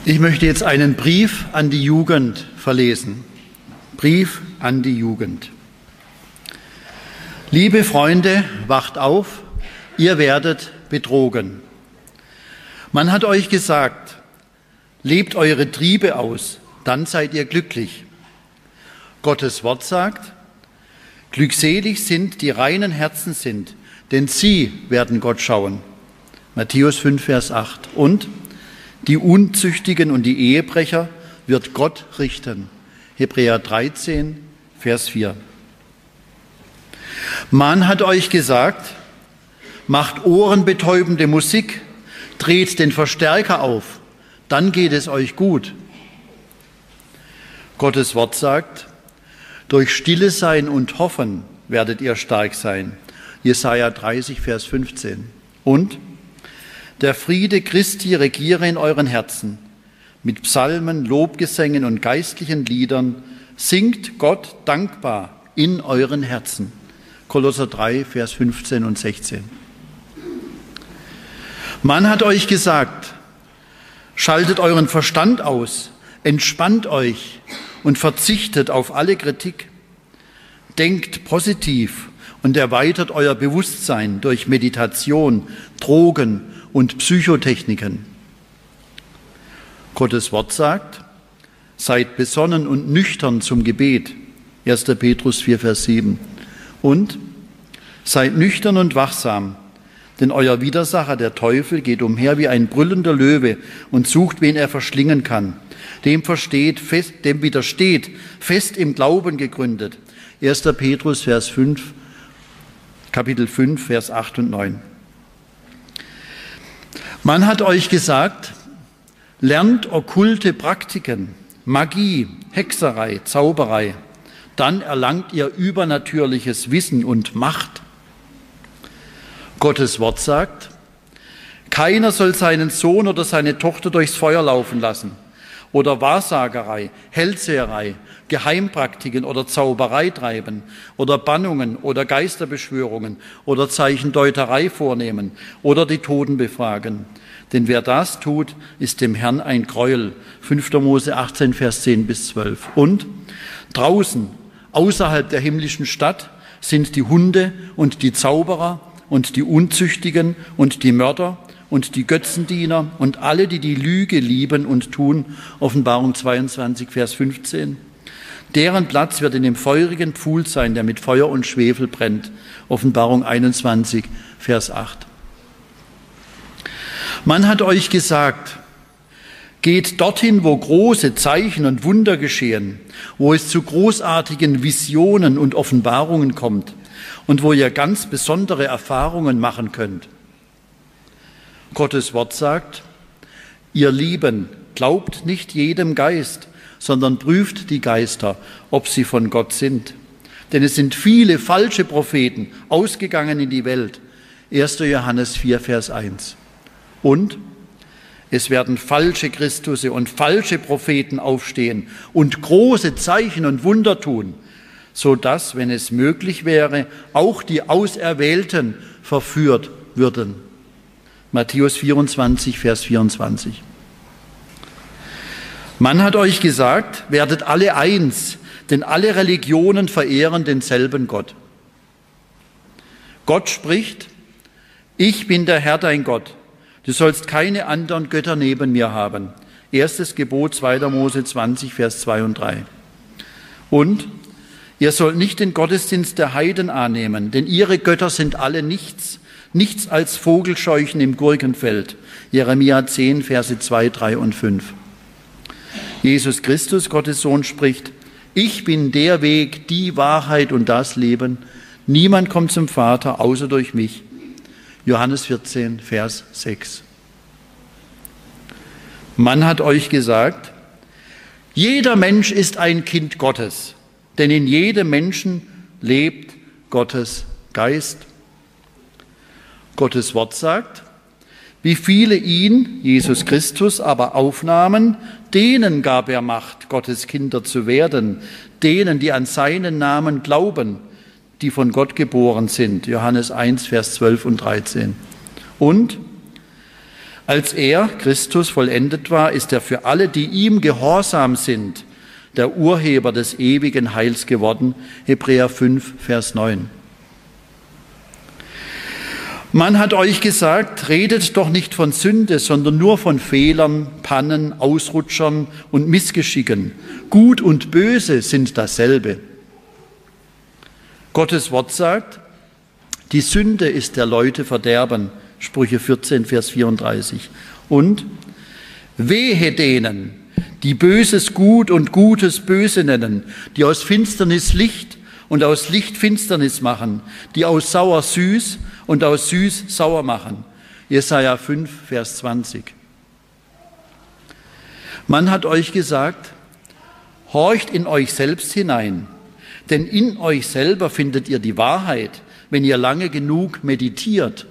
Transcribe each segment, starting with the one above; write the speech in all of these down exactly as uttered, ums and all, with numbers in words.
Ich möchte jetzt einen Brief an die Jugend verlesen. Brief an die Jugend. Liebe Freunde, wacht auf, ihr werdet betrogen. Man hat euch gesagt, lebt eure Triebe aus, dann seid ihr glücklich. Gottes Wort sagt, glückselig sind, die reinen Herzen sind, denn sie werden Gott schauen. Matthäus fünf, Vers acht. Und die Unzüchtigen und die Ehebrecher wird Gott richten. Hebräer dreizehn, Vers vier. Man hat euch gesagt, macht ohrenbetäubende Musik, dreht den Verstärker auf, dann geht es euch gut. Gottes Wort sagt, durch Stille sein und Hoffen werdet ihr stark sein. Jesaja dreißig, Vers fünfzehn. Und der Friede Christi regiere in euren Herzen. Mit Psalmen, Lobgesängen und geistlichen Liedern singt Gott dankbar in euren Herzen. Kolosser drei, Vers fünfzehn und sechzehn. Man hat euch gesagt, schaltet euren Verstand aus, entspannt euch und verzichtet auf alle Kritik. Denkt positiv und erweitert euer Bewusstsein durch Meditation, Drogen und Psychotechniken. Gottes Wort sagt, seid besonnen und nüchtern zum Gebet. erster Petrus vier, Vers sieben. Und seid nüchtern und wachsam, denn euer Widersacher, der Teufel, geht umher wie ein brüllender Löwe und sucht, wen er verschlingen kann. Dem, versteht, fest, dem widersteht, fest im Glauben gegründet. erster Petrus, Vers fünf, Kapitel fünf, Vers acht und neun. Man hat euch gesagt, lernt okkulte Praktiken, Magie, Hexerei, Zauberei, dann erlangt ihr übernatürliches Wissen und Macht. Gottes Wort sagt, keiner soll seinen Sohn oder seine Tochter durchs Feuer laufen lassen oder Wahrsagerei, Hellseherei, Geheimpraktiken oder Zauberei treiben oder Bannungen oder Geisterbeschwörungen oder Zeichendeuterei vornehmen oder die Toten befragen. Denn wer das tut, ist dem Herrn ein Gräuel. fünfter Mose achtzehn, Vers zehn bis zwölf. Und draußen, außerhalb der himmlischen Stadt, sind die Hunde und die Zauberer und die Unzüchtigen und die Mörder und die Götzendiener und alle, die die Lüge lieben und tun. Offenbarung zweiundzwanzig, Vers fünfzehn. Deren Platz wird in dem feurigen Pfuhl sein, der mit Feuer und Schwefel brennt. Offenbarung einundzwanzig, Vers acht. Man hat euch gesagt, geht dorthin, wo große Zeichen und Wunder geschehen, wo es zu großartigen Visionen und Offenbarungen kommt und wo ihr ganz besondere Erfahrungen machen könnt. Gottes Wort sagt, ihr Lieben, glaubt nicht jedem Geist, sondern prüft die Geister, ob sie von Gott sind. Denn es sind viele falsche Propheten ausgegangen in die Welt. erster Johannes vier, Vers eins. Und es werden falsche Christusse und falsche Propheten aufstehen und große Zeichen und Wunder tun, sodass, wenn es möglich wäre, auch die Auserwählten verführt würden. Matthäus vierundzwanzig, Vers vierundzwanzig. Man hat euch gesagt, werdet alle eins, denn alle Religionen verehren denselben Gott. Gott spricht, ich bin der Herr dein Gott. Du sollst keine anderen Götter neben mir haben. Erstes Gebot, zweiter Mose zwanzig, Vers zwei und drei. Und ihr sollt nicht den Gottesdienst der Heiden annehmen, denn ihre Götter sind alle nichts, nichts als Vogelscheuchen im Gurkenfeld. Jeremia zehn, Verse zwei, drei und fünf. Jesus Christus, Gottes Sohn, spricht, ich bin der Weg, die Wahrheit und das Leben. Niemand kommt zum Vater, außer durch mich. Johannes vierzehn, Vers sechs. Man hat euch gesagt, jeder Mensch ist ein Kind Gottes, denn in jedem Menschen lebt Gottes Geist. Gottes Wort sagt, wie viele ihn, Jesus Christus, aber aufnahmen, denen gab er Macht, Gottes Kinder zu werden, denen, die an seinen Namen glauben, die von Gott geboren sind. Johannes eins, Vers zwölf und dreizehn. Und Als er, Christus, vollendet war, ist er für alle, die ihm gehorsam sind, der Urheber des ewigen Heils geworden. Hebräer fünf, Vers neun. Man hat euch gesagt, redet doch nicht von Sünde, sondern nur von Fehlern, Pannen, Ausrutschern und Missgeschicken. Gut und Böse sind dasselbe. Gottes Wort sagt, die Sünde ist der Leute Verderben. Sprüche vierzehn, Vers vierunddreißig. Und wehe denen, die Böses gut und Gutes böse nennen, die aus Finsternis Licht und aus Licht Finsternis machen, die aus sauer süß und aus süß sauer machen. Jesaja fünf, Vers zwanzig. Man hat euch gesagt, horcht in euch selbst hinein, denn in euch selber findet ihr die Wahrheit, wenn ihr lange genug meditiert.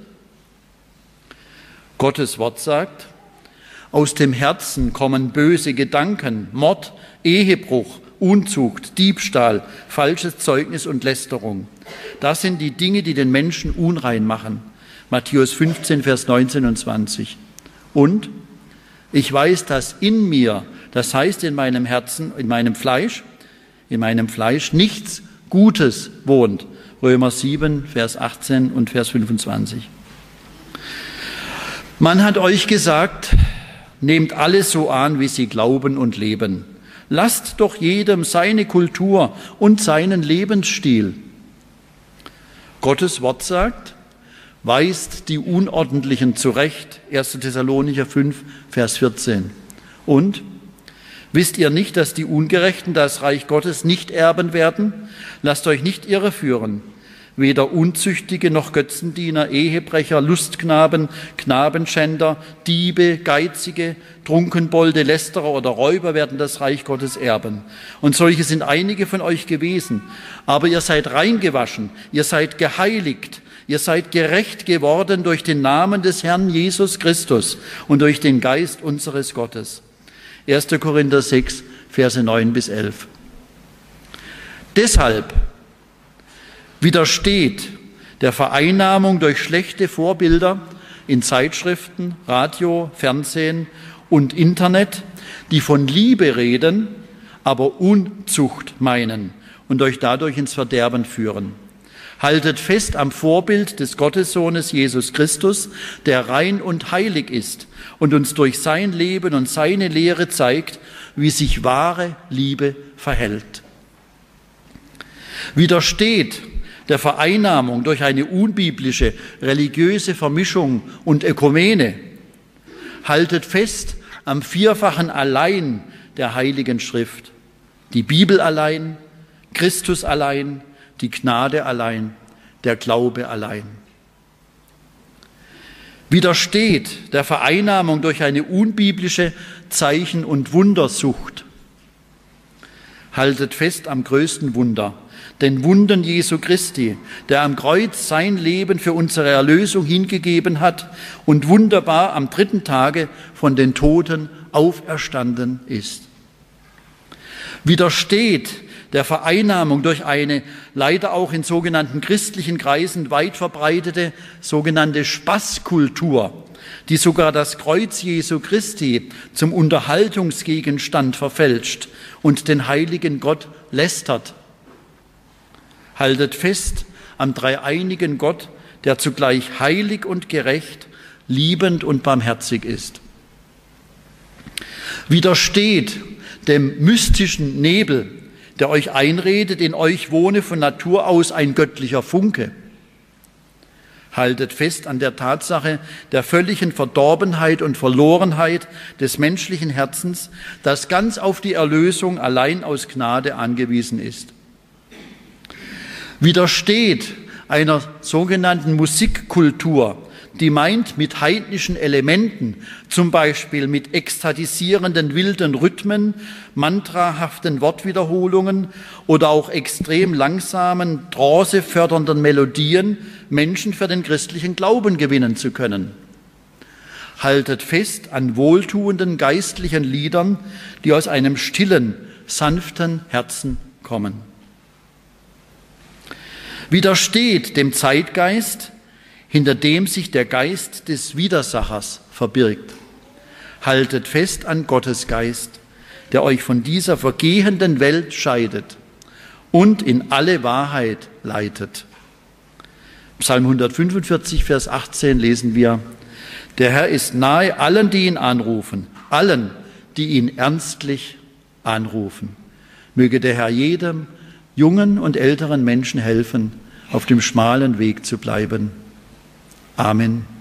Gottes Wort sagt, aus dem Herzen kommen böse Gedanken, Mord, Ehebruch, Unzucht, Diebstahl, falsches Zeugnis und Lästerung. Das sind die Dinge, die den Menschen unrein machen. Matthäus fünfzehn, Vers neunzehn und zwanzig. Und ich weiß, dass in mir, das heißt in meinem Herzen, in meinem Fleisch, in meinem Fleisch nichts Gutes wohnt. Römer sieben, Vers achtzehn und Vers fünfundzwanzig. Man hat euch gesagt, nehmt alles so an, wie sie glauben und leben. Lasst doch jedem seine Kultur und seinen Lebensstil. Gottes Wort sagt, weist die Unordentlichen zurecht. erster Thessalonicher fünf, Vers vierzehn. Und wisst ihr nicht, dass die Ungerechten das Reich Gottes nicht erben werden? Lasst euch nicht irreführen. Weder Unzüchtige noch Götzendiener, Ehebrecher, Lustknaben, Knabenschänder, Diebe, Geizige, Trunkenbolde, Lästerer oder Räuber werden das Reich Gottes erben. Und solche sind einige von euch gewesen. Aber ihr seid reingewaschen, ihr seid geheiligt, ihr seid gerecht geworden durch den Namen des Herrn Jesus Christus und durch den Geist unseres Gottes. erster Korinther sechs, Verse neun bis elf. Deshalb widersteht der Vereinnahmung durch schlechte Vorbilder in Zeitschriften, Radio, Fernsehen und Internet, die von Liebe reden, aber Unzucht meinen und euch dadurch ins Verderben führen. Haltet fest am Vorbild des Gottessohnes Jesus Christus, der rein und heilig ist und uns durch sein Leben und seine Lehre zeigt, wie sich wahre Liebe verhält. Widersteht der Vereinnahmung durch eine unbiblische religiöse Vermischung und Ökumene. Haltet fest am vierfachen Allein der Heiligen Schrift. Die Bibel allein, Christus allein, die Gnade allein, der Glaube allein. Widersteht der Vereinnahmung durch eine unbiblische Zeichen- und Wundersucht. Haltet fest am größten Wunder, den Wundern Jesu Christi, der am Kreuz sein Leben für unsere Erlösung hingegeben hat und wunderbar am dritten Tage von den Toten auferstanden ist. Widersteht der Vereinnahmung durch eine leider auch in sogenannten christlichen Kreisen weit verbreitete sogenannte Spaßkultur, die sogar das Kreuz Jesu Christi zum Unterhaltungsgegenstand verfälscht und den heiligen Gott lästert. Haltet fest am dreieinigen Gott, der zugleich heilig und gerecht, liebend und barmherzig ist. Widersteht dem mystischen Nebel, der euch einredet, in euch wohne von Natur aus ein göttlicher Funke. Haltet fest an der Tatsache der völligen Verdorbenheit und Verlorenheit des menschlichen Herzens, das ganz auf die Erlösung allein aus Gnade angewiesen ist. Widersteht einer sogenannten Musikkultur, die meint, mit heidnischen Elementen, zum Beispiel mit ekstatisierenden wilden Rhythmen, mantrahaften Wortwiederholungen oder auch extrem langsamen, trancefördernden Melodien Menschen für den christlichen Glauben gewinnen zu können. Haltet fest an wohltuenden geistlichen Liedern, die aus einem stillen, sanften Herzen kommen. Widersteht dem Zeitgeist, hinter dem sich der Geist des Widersachers verbirgt. Haltet fest an Gottes Geist, der euch von dieser vergehenden Welt scheidet und in alle Wahrheit leitet. Psalm hundertfünfundvierzig, Vers achtzehn lesen wir: Der Herr ist nahe allen, die ihn anrufen, allen, die ihn ernstlich anrufen. Möge der Herr jedem jungen und älteren Menschen helfen, auf dem schmalen Weg zu bleiben. Amen.